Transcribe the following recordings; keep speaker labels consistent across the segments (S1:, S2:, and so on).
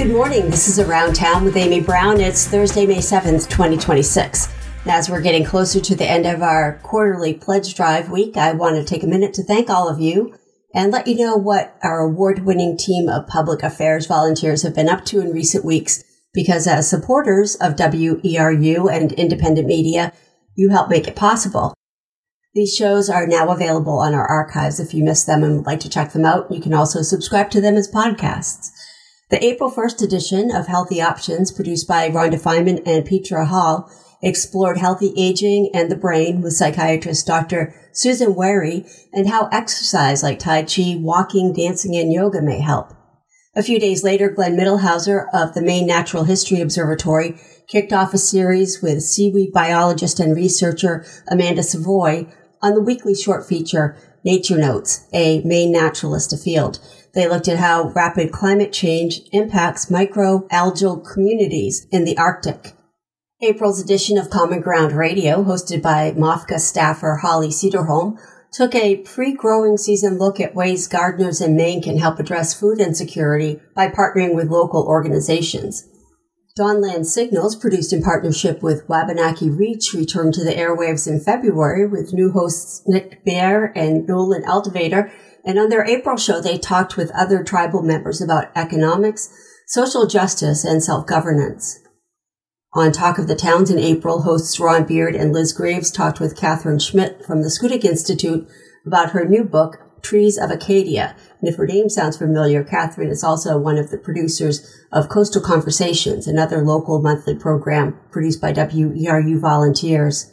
S1: Good morning. This is Around Town with Amy Brown. It's Thursday, May 7th, 2026. And as we're getting closer to the end of our quarterly pledge drive week, I want to take a minute to thank all of you and let you know what our award-winning team of public affairs volunteers have been up to in recent weeks, because as supporters of WERU and independent media, you help make it possible. These shows are now available on our archives. If you missed them and would like to check them out, you can also subscribe to them as podcasts. The April 1st edition of Healthy Options, produced by Rhonda Feynman and Petra Hall, explored healthy aging and the brain with psychiatrist Dr. Susan Wary and how exercise like Tai Chi, walking, dancing, and yoga may help. A few days later, Glenn Mittelhauser of the Maine Natural History Observatory kicked off a series with seaweed biologist and researcher Amanda Savoy on the weekly short feature Nature Notes, a Maine naturalist afield. They looked at how rapid climate change impacts microalgal communities in the Arctic. April's edition of Common Ground Radio, hosted by MOFGA staffer Holly Cederholm, took a pre-growing season look at ways gardeners in Maine can help address food insecurity by partnering with local organizations. Dawnland Signals, produced in partnership with Wabanaki Reach, returned to the airwaves in February with new hosts Nick Baer and Nolan Altivator. And on their April show, they talked with other tribal members about economics, social justice, and self-governance. On Talk of the Towns in April, hosts Ron Beard and Liz Graves talked with Catherine Schmidt from the Schoodic Institute about her new book, Trees of Acadia. And if her name sounds familiar, Catherine is also one of the producers of Coastal Conversations, another local monthly program produced by WERU volunteers.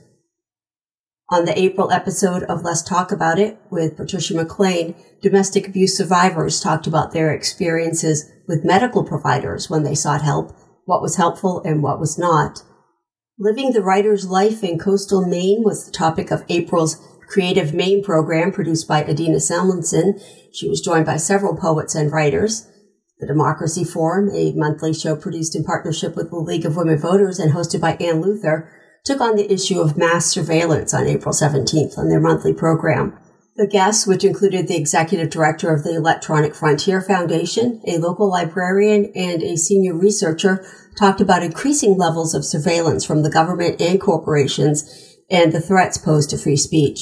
S1: On the April episode of Let's Talk About It with Patricia McLean, domestic abuse survivors talked about their experiences with medical providers when they sought help, what was helpful and what was not. Living the writer's life in coastal Maine was the topic of April's Creative Maine program, produced by Adina Salmonson. She was joined by several poets and writers. The Democracy Forum, a monthly show produced in partnership with the League of Women Voters and hosted by Ann Luther, took on the issue of mass surveillance on April 17th on their monthly program. The guests, which included the executive director of the Electronic Frontier Foundation, a local librarian, and a senior researcher, talked about increasing levels of surveillance from the government and corporations and the threats posed to free speech.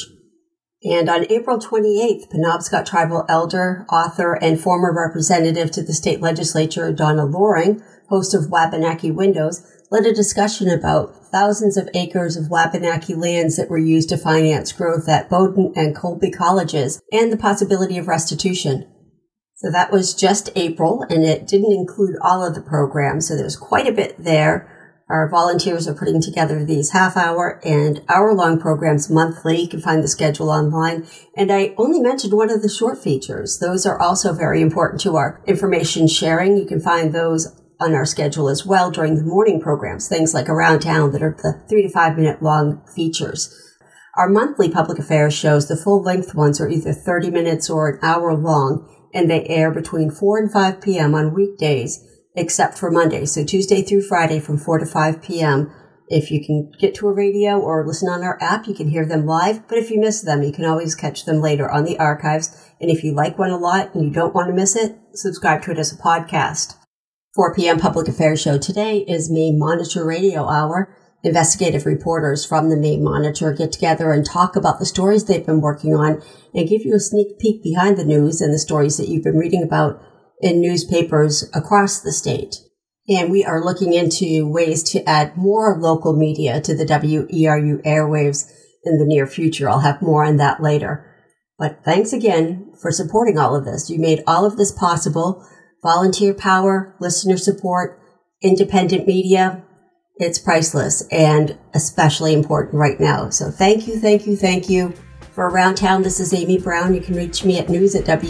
S1: And on April 28th, Penobscot tribal elder, author, and former representative to the state legislature, Donna Loring, host of Wabanaki Windows, led a discussion about thousands of acres of Wabanaki lands that were used to finance growth at Bowdoin and Colby colleges and the possibility of restitution. So that was just April, and it didn't include all of the programs, so there's quite a bit there. Our volunteers are putting together these half-hour and hour-long programs monthly. You can find the schedule online. And I only mentioned one of the short features. Those are also very important to our information sharing. You can find those on our schedule as well during the morning programs, things like Around Town that are the 3 to 5 minute long features. Our monthly public affairs shows, the full-length ones, are either 30 minutes or an hour long, and they air between 4 and 5 p.m. on weekdays, except for Monday. So Tuesday through Friday from 4 to 5 p.m. If you can get to a radio or listen on our app, you can hear them live. But if you miss them, you can always catch them later on the archives. And if you like one a lot and you don't want to miss it, subscribe to it as a podcast. 4 p.m. public affairs show today is Maine Monitor Radio Hour. Investigative reporters from the Maine Monitor get together and talk about the stories they've been working on and give you a sneak peek behind the news and the stories that you've been reading about in newspapers across the state. And we are looking into ways to add more local media to the WERU airwaves in the near future. I'll have more on that later. But thanks again for supporting all of this. You made all of this possible. Volunteer power, listener support, independent media, it's priceless and especially important right now. So thank you, thank you, thank you. For Around Town, this is Amy Brown. You can reach me at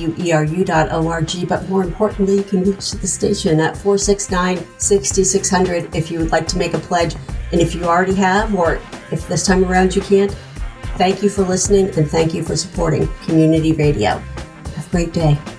S1: news@weru.org, but more importantly, you can reach the station at 469-6600 if you would like to make a pledge. And if you already have, or if this time around you can't, thank you for listening and thank you for supporting community radio. Have a great day.